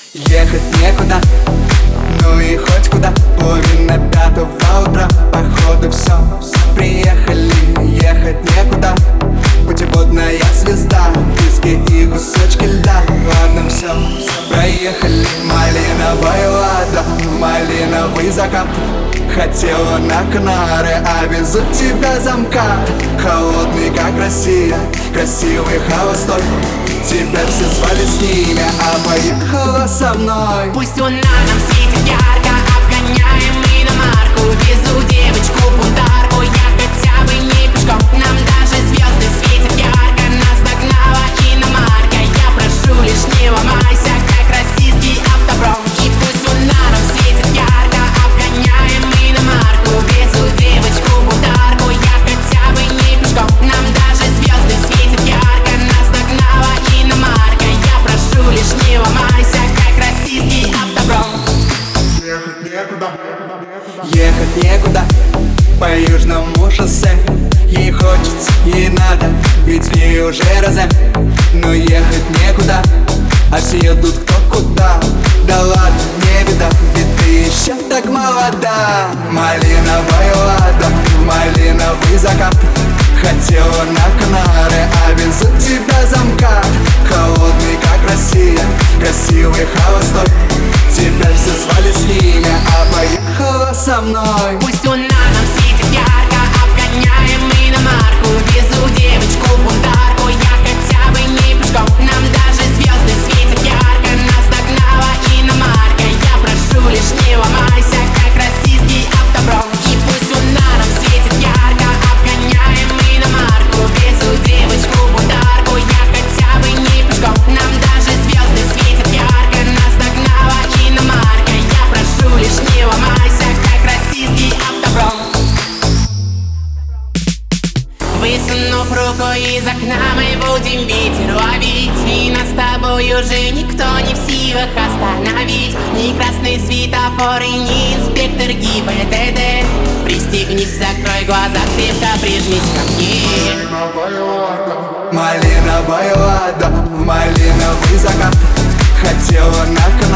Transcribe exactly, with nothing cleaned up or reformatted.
Ехать некуда, ну и хоть куда. Половина пятого утра, походу все, приехали. Ехать некуда, путеводная звезда, пески и кусочки льда. Ладно, все, проехали. Малиновая лада, малиновый закат. Хотела на Канары, а везут тебя замкат. Холодный, как Россия, красивый холостой. Тебя все звали с ними, а поехала со мной. Пусть луна нам светит ярко, обгоняем иномарку. Везу девочку бунтарку, я хотя бы не пешком. Нам даже звезды светят ярко, нас догнала иномарка. Я прошу, лишь не ломайся, как российский автопром. И пусть луна нам светит ярко, обгоняем иномарку. Везу девочку бунтарку, я хотя бы не пешком. Нам даже звезды светят ярко, нас догнала иномарка. Я прошу, лишь не ломайся, как российский автопром. Ехать некуда, ехать некуда по южному шоссе. Ей хочется, ей надо, ведь в ней уже розе. Но ехать некуда, а все едут кто куда. Да ладно, не беда, ведь ты еще так молода. Малиновая лада, малиновый закат. Хотела на Канары, а везут тебя замкат. Холодный, как Россия, красивый холостой. Тебя все звали с ними, а поехала со мной. Пусть луна нам светит ярко, обгоняем иномарку. Везу девочку бунтарку, я хотя бы не пешком. Нам даже звезды светят ярко, нас догнала иномарка. Я прошу, лишь не ломайся, как российский автопром. И пусть луна нам светит ярко, обгоняем иномарку. Везу девочку бунтарку, я хотя бы не пешком. Нам даже звезды светят ярко, нас догнала иномарка. Я прошу, лишь не ломайся, как российский автопром. Высунув руку из окна, мы будем ветер ловить. И нас с тобой уже никто не в силах остановить. Ни красный светофор и ни инспектор ГИБДД. Пристегнись, закрой глаза, крепко прижмись ко мне. Малиновая лада, малиновый закат. Хотела на